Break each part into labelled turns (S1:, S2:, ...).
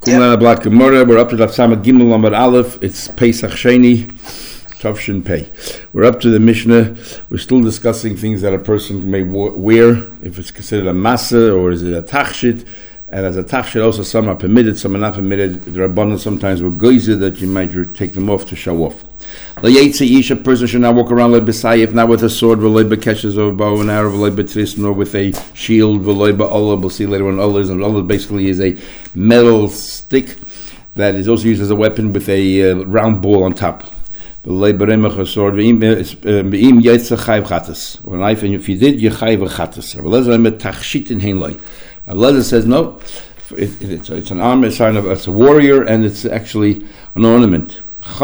S1: Blatt Gemara. We're up to Daf Samad Gimel Lamed Aleph. It's Pesach Sheni, Tavshin Pei. We're up to the Mishnah. We're still discussing things that a person may wear, if it's considered a masa or is it a tachshit. And as a tachshit, also some are permitted, some are not permitted. There are abundant sometimes with goyzer that you might take them off to show off. A person should not walk around like besayif, not with a sword, or a bow and arrow, nor with a shield. We'll see later on Allah. And Allah basically is a metal stick that is also used as a weapon with a round ball on top. Or a knife, and if you did, you chayv a chatas. Allah says no. It's an arm, a sign of it's a warrior, and it's actually an ornament.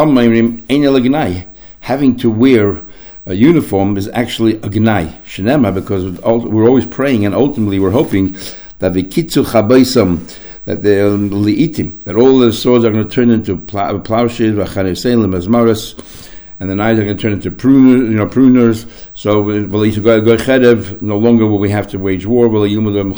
S1: Having to wear a uniform is actually a gnai. Shenema, because we're always praying, and ultimately we're hoping that the kitzu chabaisam, that they're liitim, that all the swords are going to turn into plowshares, and the knives are going to turn into pruners. So, no longer will we have to wage war. The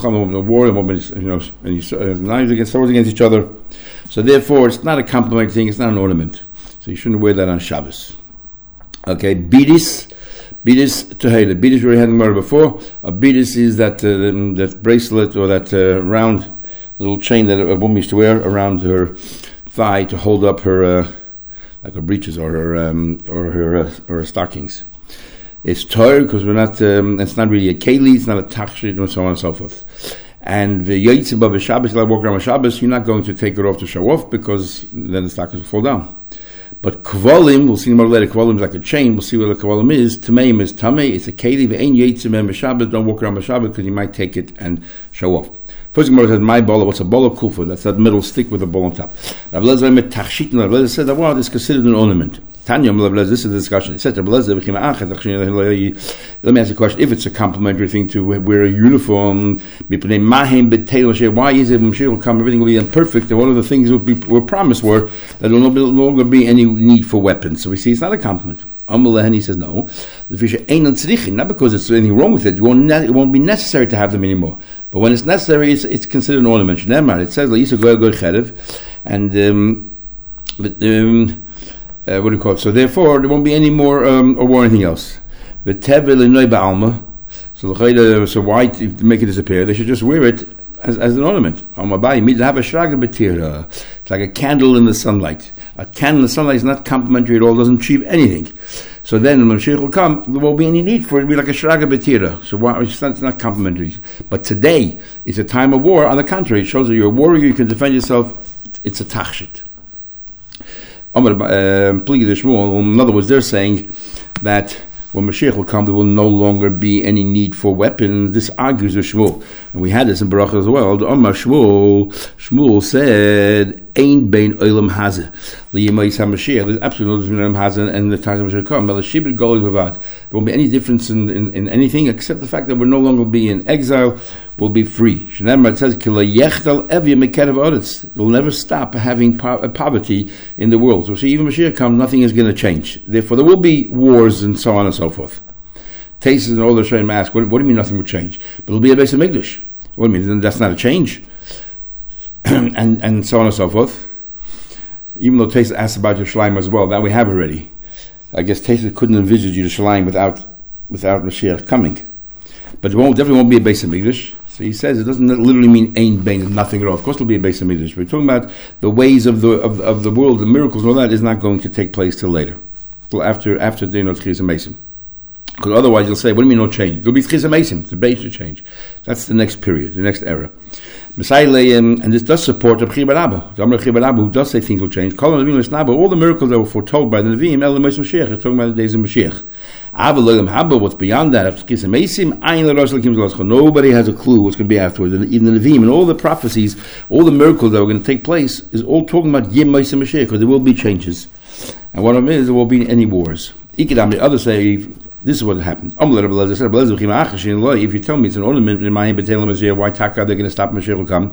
S1: knives against swords against each other. So, therefore, it's not a complimentary thing. It's not an ornament. So, you shouldn't wear that on Shabbos. Okay, bidis tehela. Bidis we already had in the Gemara before. A bidis is that bracelet or that round little chain that a woman used to wear around her thigh to hold up her. Like her breeches or her stockings. It's Torah because we're not. It's not really a keli. It's not a tachshit, and so on and so forth. And the yotzei ba b'Shabbos, like walk around on Shabbos, you're not going to take it off to show off because then the stockings will fall down. But kvolim, we'll see more later. Kvolim is like a chain. We'll see what the kvolim is. Tameim is tamei. It's a keli. Ve'ein yotzei ba b'Shabbos. Don't walk around on Shabbos because you might take it and show off. First Gemara says, my bola, what's a bola kulfa? That's that middle stick with a ball on top. Rav Lezer met tachshit, and Rav Lezer said that, well, it's considered an ornament. Tanya, Rav Lezer, this is the discussion. He said, Rav Lezer, let me ask you a question. If it's a complimentary thing to wear a uniform, why is it when Mashiach will come, everything will be imperfect, and one of the things we're promised were that there will no longer be any need for weapons. So we see it's not a compliment. He says no. Not because there's anything wrong with it. It won't be necessary to have them anymore. But when it's necessary, it's considered an ornament. It says and what do you call it? So therefore, there won't be any more or anything else. So why make it disappear? They should just wear it as an ornament. It's like a candle in the sunlight. A candle in the sunlight is not complementary at all, doesn't achieve anything. So then when Mashiach will come, there won't be any need for it to be like a shraga betira. So why, it's not complementary. But today, it's a time of war. On the contrary, it shows that you're a warrior, you can defend yourself. It's a tachshit. In other words, they're saying that when Mashiach will come, there will no longer be any need for weapons. This argues with Shmuel. And we had this in Baruch as well. Shmuel said, Ein bein olam hazeh liyimais HaMashiach. There's absolutely no difference between olam hazeh and the time of Mashiach come. There won't be any difference in anything except the fact that we'll no longer be in exile, we'll be free. It says, we'll never stop having poverty in the world. So see, even Mashiach comes, nothing is going to change. Therefore, there will be wars and so on and so forth. Tastes and all the Shem ask, what do you mean nothing will change? But it'll be a base of Mikdash. What do you mean? Then that's not a change. and so on and so forth. Even though Taisa asked about Yerushalayim as well, that we have already. I guess Taisa couldn't envisage Yerushalayim without Mashiach coming. But it definitely won't be a base of Mikdash. So he says it doesn't literally mean Ein Bein, nothing at all. Of course, it'll be a base of Mikdash. We're talking about the ways of the world, the miracles, and all that is not going to take place till later, till after the Tchis Mason. Because otherwise, you'll say, "What do you mean no change? There'll be Tchis Mason. The base will change." That's the next period, the next era. And this does support Rabbi Abba, who does say things will change. All the miracles that were foretold by the Nevi'im, Mashiach, are talking about the days of Mashiach. What's beyond that? Nobody has a clue what's going to be afterwards. Even the Nevi'im and all the prophecies, all the miracles that are going to take place, is all talking about Yom Mashiach, because there will be changes. And one of them is there won't be any wars. The others say, this is what happened. If you tell me it's an ornament in my hand, why taka they're going to stop Mashiach will come?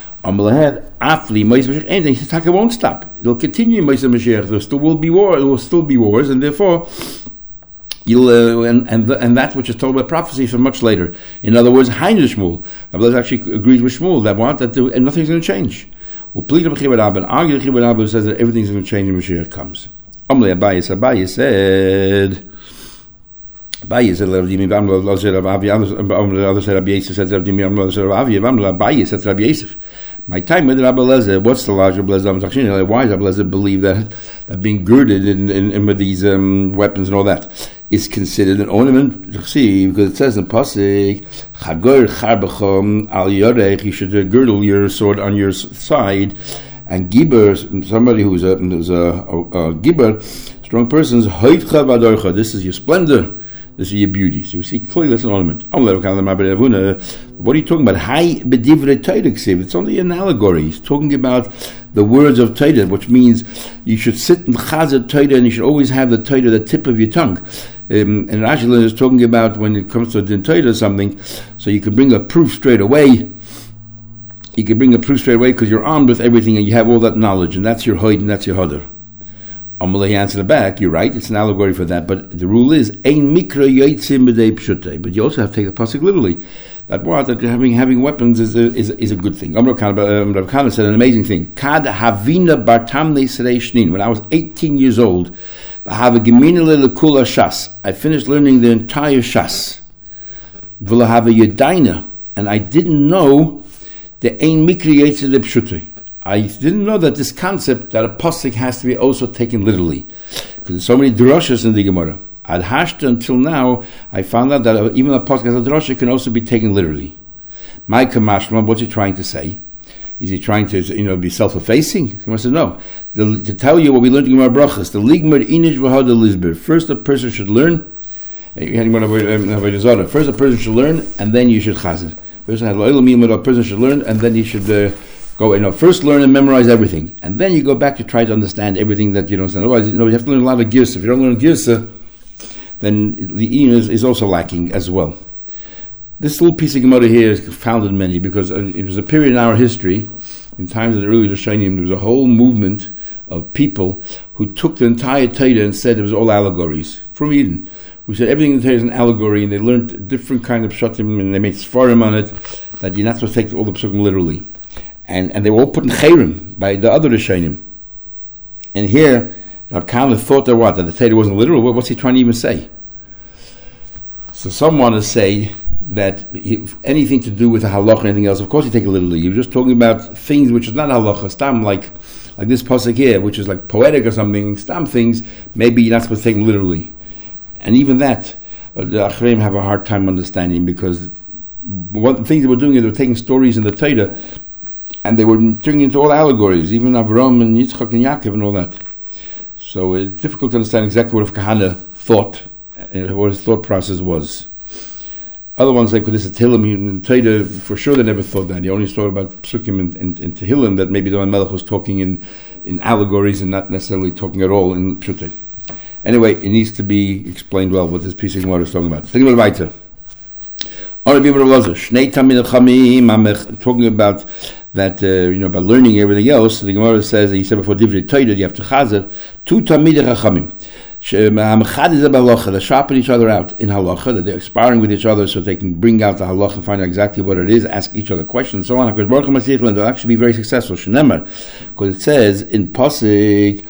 S1: Taka won't stop. It'll continue. There still will be war. There will still be wars, and therefore you'll and that which is told by prophecy for much later. In other words, Heinrich Shmuel. Rabbi actually agrees with Shmuel that nothing's going to change. Uplita b'chibur Rabba, and argue the chibur Rabba says that everything's going to change when Mashiach comes. Amalei Abaye said, Abaye said, Rabbi others said, Rabbi Yosef said, Abaye said, Rabbi Yosef. My time with Rabbi Eliezer, what's the larger Rabbi Eliezer? Why does Rabbi Eliezer believe that being girded in with these weapons and all that is considered an ornament? See, because it says in Pasuk, Chagor charbechom al yorech, you should girdle your sword on your side, and Giber, somebody who's a Giber, strong person's hoitcha v'adorcha. This is your splendor. This is your beauty. So we see clearly that's an ornament. What are you talking about? It's only an allegory. He's talking about the words of Torah, which means you should sit in chazar Torah and you should always have the Torah, the tip of your tongue. And Rashi is talking about when it comes to din Torah or something, so you can bring a proof straight away. You can bring a proof straight away because you're armed with everything and you have all that knowledge, and that's your hoid and that's your hodder. Amalei answered back, you're right, it's an allegory for that, but the rule is, ein mikra yotzim b'dei pshutei, but you also have to take the pasuk literally. That having weapons is a good thing. Rav Kana said an amazing thing. Kad havina bartamne serei shnin. When I was 18 years old, I finished learning the entire Shas. And I didn't know the ein mikra yotzim b'dei pshutei. I didn't know that this concept that a pasuk has to be also taken literally, because there's so many drashas in the Gemara. Ad hashta, until now, I found out that even a pasuk as a drasha can also be taken literally. My kamashma, what's he trying to say? Is he trying to, be self-effacing? He wants to know. To tell you what we learned in Gemara Brachas, the ligmer inish v'hada lizber. First, a person should learn. First, a person should learn, and then you should chazir. First, a person should learn, and then he should. First learn and memorize everything, and then you go back to try to understand everything that you don't understand. Otherwise, you have to learn a lot of girsa. If you don't learn girsa, then the Iyun is also lacking as well. This little piece of Gemara here is founded many, because it was a period in our history, in times of the early Rishonim, there was a whole movement of people who took the entire Torah and said it was all allegories from Eden. Who said everything in the Torah is an allegory, and they learned different kind of pshatim, and they made svarim on it, that you're not supposed to take all the psukim literally. And they were all put in chayrim by the other Rishonim. And here, Rav Kana thought that the Torah wasn't literal. What's he trying to even say? So some want to say that anything to do with the halacha or anything else, of course you take it literally. You're just talking about things which is not halacha, stam, like this pasuk here, which is like poetic or something, stam things, maybe you're not supposed to take them literally. And even that, the Achreim have a hard time understanding, because one of the things they were doing is they were taking stories in the Torah, and they were turning into all allegories, even Avram and Yitzchak and Yaakov and all that. So it's difficult to understand exactly what Kahana thought, and what his thought process was. Other ones like this is Tehillim, in Torah, for sure they never thought that. He only thought about Psukim and Tehillim, that maybe the Melech was talking in allegories and not necessarily talking at all in Pshutei. Anyway, it needs to be explained well what this piece of Gemara is talking about. Think about weiter. Talking about that, about learning everything else. The Gemara says that he said before Divrei Torah, you have to chazer two Talmidei Chachamim. They sharpen each other out in halacha, that they're sparring with each other so they can bring out the halacha and find out exactly what it is, ask each other questions, and so on. They'll actually be very successful. Because it says in Pasuk,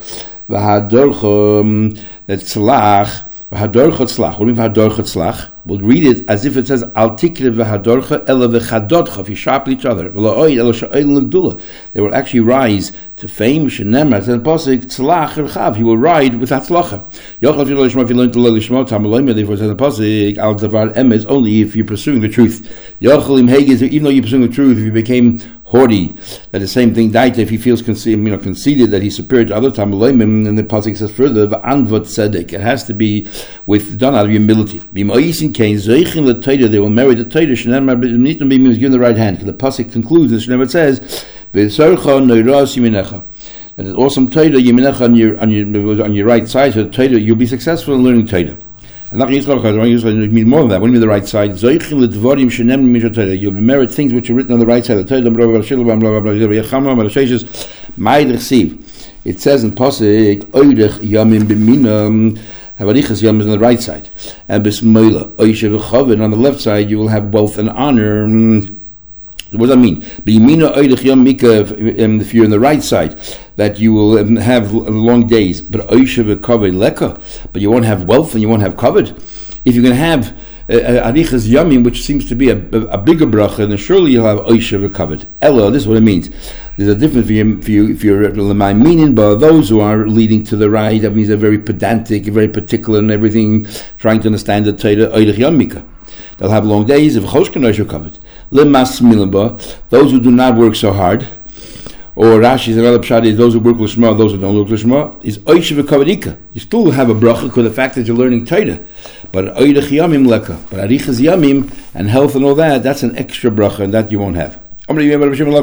S1: that tzlach, what do you mean v'hadorcha tzlach? We'll read it as if it says al tikre v'hadorcha ela v'chadodcha, if you sharpen each other. They will actually rise to fame. Shenemar, and pasuk tzlach erchav, he will ride with hatzlacha. Yochel if you learn to lo lishmo tamalayim, therefore it says in pasuk al davar emes, only if you're pursuing the truth. Yochel im hegez, even though you're pursuing the truth, if you became haughty, that the same thing daita, if he feels conceited that he's superior to other tamalayim, and the pasuk says further v'anvot tzedek, it has to be done out of humility. They will marry the Torah. Shenemar means given the right hand. The pasuk concludes, and Shenemar says, "V'sorcha noiras yiminecha." That is awesome Torah yiminecha on your right side. So Torah, you'll be successful in learning Torah. And not mean more than that. What do you mean the right side? You'll be married things which are written on the right side. It says in pasuk, "Oidech yamim b'minam." Havarichas Yom is on the right side, and Bismoila Oishev Chavin on the left side. You will have both an honor. What does that mean? If you're on the right side, that you will have long days, but you won't have wealth and you won't have covered. If you're going to have arichas yamim, which seems to be a bigger bracha, then surely you'll have oisha recovered. Ella, this is what it means. There's a difference if you're my meaning, but those who are leading to the right, that means they're very pedantic, very particular in everything, trying to understand the Torah, oirich yamika. They'll have long days if choshkan oisha covered. Lemas milimba, those who do not work so hard, or Rashi's another pshat is those who work l'shma, those who don't work l'shma, is oisha v'kavadika. You still have a bracha because the fact that you're learning Torah. But oirich yamim leka, but arichas yamim and health and all that, that's an extra bracha, and that you won't have. That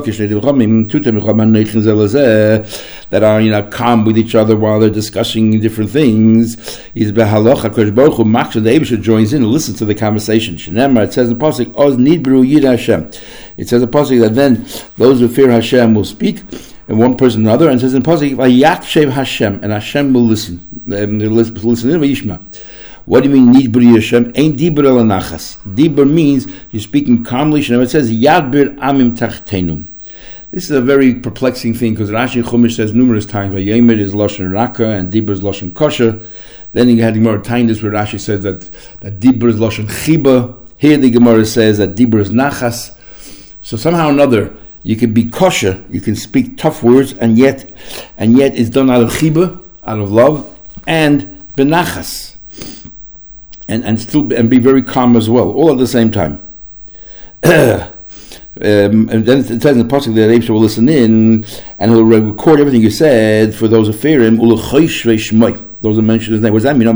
S1: are calm with each other while they're discussing different things. Is behalacha Kodesh Baruch Hu Maksha, the Eibusha joins in and listens to the conversation. It says in the pasuk, Oz nidbru yid Hashem. It says in the pasuk that then those who fear Hashem will speak, and one person to another, and it says in the pasuk, Vayakshev Hashem, and Hashem will listen. Listen in Vayishma. What do you mean, Nidbur Hashem? Ain't Dibur el Nachas. Dibur means you're speaking calmly. It says, Yadbir Amim Tachtenum. This is a very perplexing thing because Rashi Chumash says numerous times, Vayemer is Lashon Raka and Dibur is Lashon Kosher. Then you had the Gemara Tainus where Rashi says that Dibur is Lashon Chiba. Here the Gemara says that Dibur is Nachas. So somehow or another, you can be kosher, you can speak tough words, and yet it's done out of Chiba, out of love, and Benachas. And still be very calm as well, all at the same time. And then it says in the pasuk that Eibusha will listen in and he'll record everything you said for those who fear him. Those who mention his name. What does that mean?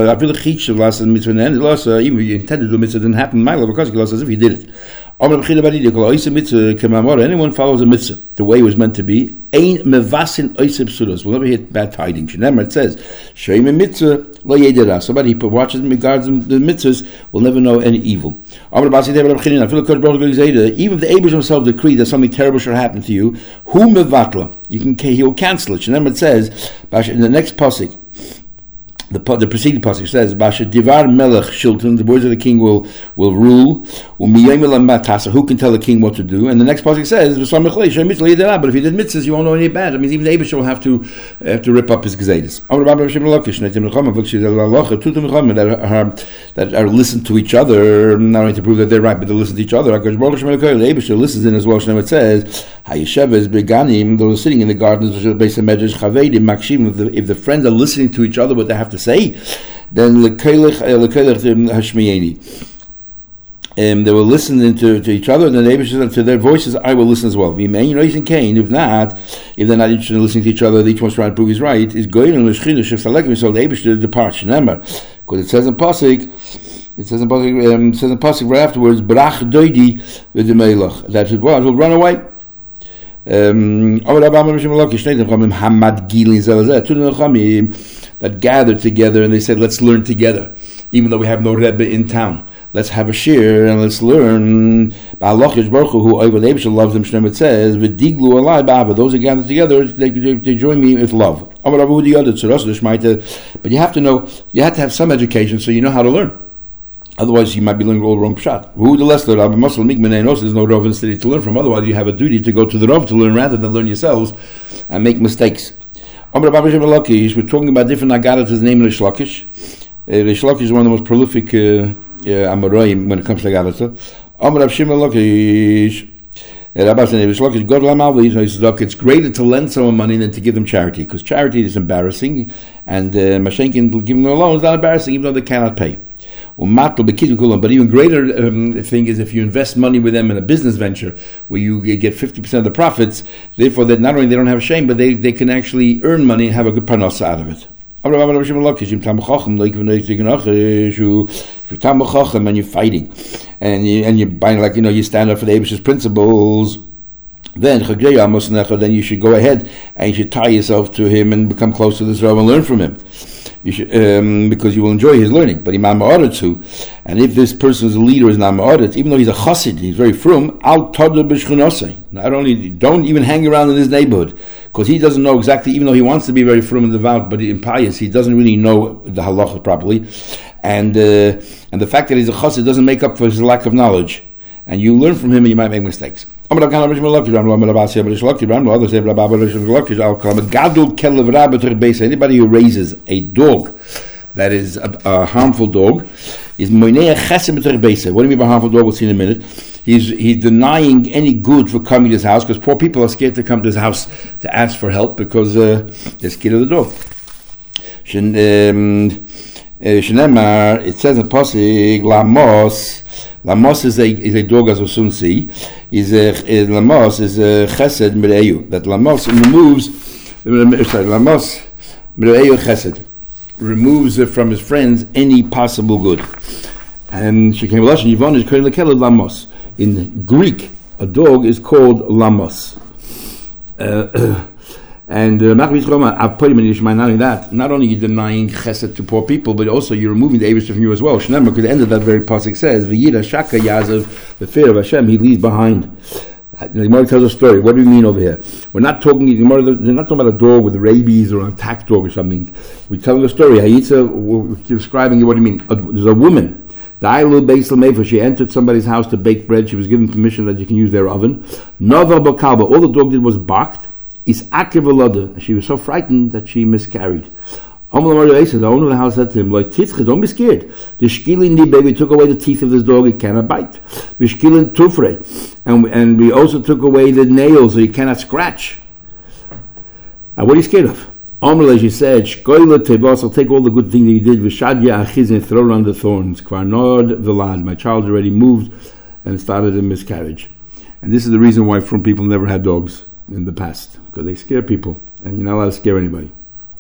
S1: Even if you intended to do mitzvah, it didn't happen in my life because he as if he did it. Anyone follows a mitzvah the way it was meant to be, we'll never hit bad tidings. It says, somebody who watches and regards the mitzvahs will never know any evil. Even if the Eibusha himself decreed that something terrible should happen to you, he will cancel it. It says in the next pasuk, the preceding passage says, "Divar melech shilton." The words of the king will rule. Who can tell the king what to do? And the next passage says, "But if he did mitzvahs, you won't know any bad." That means even the Eibusha will have to rip up his gezeidas. That are listen to each other, not only to prove that they're right, but to listen to each other. The Eibusha listens in as well. It says, "Hayesheves beganim." Those sitting in the gardens, based on medrash chavedim makshim. If the friends are listening to each other, what they have to say, then lekelech hashmiyeni. They will listen to each other, and then Eibusha to their voices, I will listen as well. If not, if they're not interested in listening to each other, each one's trying to prove he's right, is going on the so the Eibusha departs. Remember, because it says in pasuk right afterwards, brach doidi v'demelach, that it will run away. That gathered together and they said, let's learn together, even though we have no Rebbe in town. Let's have a shir and let's learn. Allah Baruch Hu, who over the Eibusha loves them, it says, "V'diglu alai ba'ava." Those who gather together, they join me with love. But you have to know, you have to have some education so you know how to learn. Otherwise, you might be learning all the wrong pshat. There's no Rav in the city to learn from. Otherwise, you have a duty to go to the Rav to learn rather than learn yourselves and make mistakes. We're talking about different agadas. His name is Rish Lakish. Rish Lakish is one of the most prolific Amoraim when it comes to agada. It's greater to lend someone money than to give them charity, because charity is embarrassing, and Mashenkin giving them a loan is not embarrassing, even though they cannot pay. But even greater thing is if you invest money with them in a business venture where you get 50% of the profits, therefore that not only they don't have shame, but they can actually earn money and have a good parnasa out of it. If you're Tamachachim and you're fighting and you're buying, like, you stand up for the Eibusha's principles, then you should go ahead and you should tie yourself to him and become close to this Rav and learn from him. You should, because you will enjoy his learning. But Imam Ma'aretz, and if this person's leader is not Ma'aretz, even though he's a chassid, he's very frum, al todah b'shchunosei. Not only, don't even hang around in his neighborhood, because he doesn't know exactly, even though he wants to be very frum and devout, but impious, he doesn't really know the halacha properly. And the fact that he's a chassid doesn't make up for his lack of knowledge. And you learn from him and you might make mistakes. Others say anybody who raises a dog that is a harmful dog is moinei chesed b'torech beisa. What do you mean by harmful dog? We'll see in a minute. He's denying any good for coming to his house, because poor people are scared to come to his house to ask for help because they're scared of the dog. Shenemar, it says in Pasuk, Lamos is a dog, as we'll soon see. Lamos is chesed mireyu. That Lamos removes, Lamos mireyu chesed, removes from his friends any possible good. And she came Lashon Yivon is called Lamos. In Greek, a dog is called Lamos. And not only that, not only are you denying chesed to poor people, but also you're removing the Eibush from you as well. Shneimar, because the end of that very pasuk says, "V'yira shaka yazav," the fear of Hashem, he leaves behind. The Gemara tells a story. What do we mean over here? We're not talking. They're not talking about a dog with rabies or an attack dog or something. We're telling a story. We're describing what do you mean? There's a woman. She entered somebody's house to bake bread. She was given permission that you can use their oven. All the dog did was barked. She was so frightened that she miscarried. The owner of the house said to him, don't be scared. The shkilin baby took away the teeth of this dog, it cannot bite. The shkilin tufre, and we also took away the nails, so you cannot scratch. Now, what are you scared of? She said, I'll take all the good things that you did, and throw around the thorns. My child already moved and started a miscarriage. And this is the reason why from people never had dogs in the past, because they scare people, and you're not allowed to scare anybody.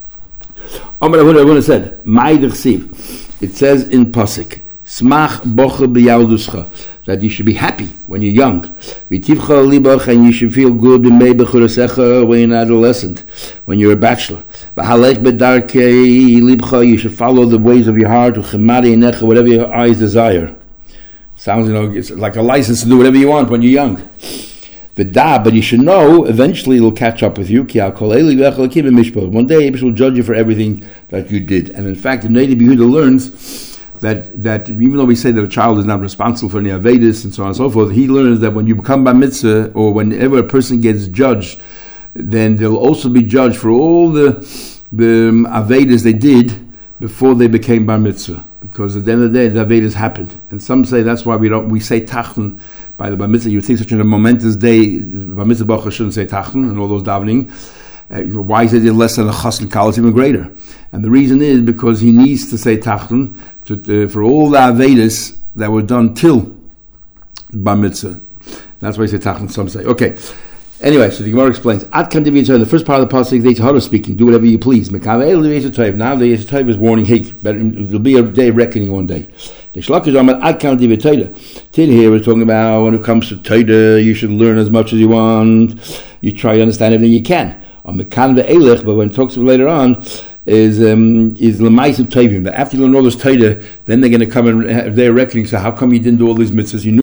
S1: Said, it says in Pasuk, Smach bocha b'yalduscha, that you should be happy when you're young. V'tivcha libach, and you should feel good when you're an adolescent, when you're a bachelor. V'halech b'darkei libcha, you should follow the ways of your heart, u'chemari necha, whatever your eyes desire. Sounds, it's like a license to do whatever you want when you're young. But you should know, eventually it'll catch up with you. One day, Abish will judge you for everything that you did. And in fact, the Native Yehuda learns that even though we say that a child is not responsible for any Avedis and so on and so forth, he learns that when you become Bar Mitzvah, or whenever a person gets judged, then they'll also be judged for all the Avedis they did before they became Bar Mitzvah. Because at the end of the day, the Avedis happened. And some say that's why we say Tachton by the Bar Mitzvah. You would think such a momentous day, Bar Mitzvah Baruch shouldn't say Tachton and all those davening. Why is it less than a Chas and Kal? It's even greater. And the reason is because he needs to say Tachton for all the Avedis that were done till Bar Mitzvah. That's why he said Tachton, some say. Okay. Anyway, so the Gemara explains. Ad kan divi the first part of the pasuk, they Torah speaking, do whatever you please. Now the Yeshet Tov is warning, hey, there'll be a day of reckoning one day. The Shlach is on Ad kan divi Torah. Till here we're talking about when it comes to Torah, you should learn as much as you want. You try to understand everything you can. On Mekan ve'elech, but when it talks later on, is Lemaisim Tovim. But after you learn all this Torah, then they're going to come and have their reckoning. So how come you didn't do all these mitzvahs? You knew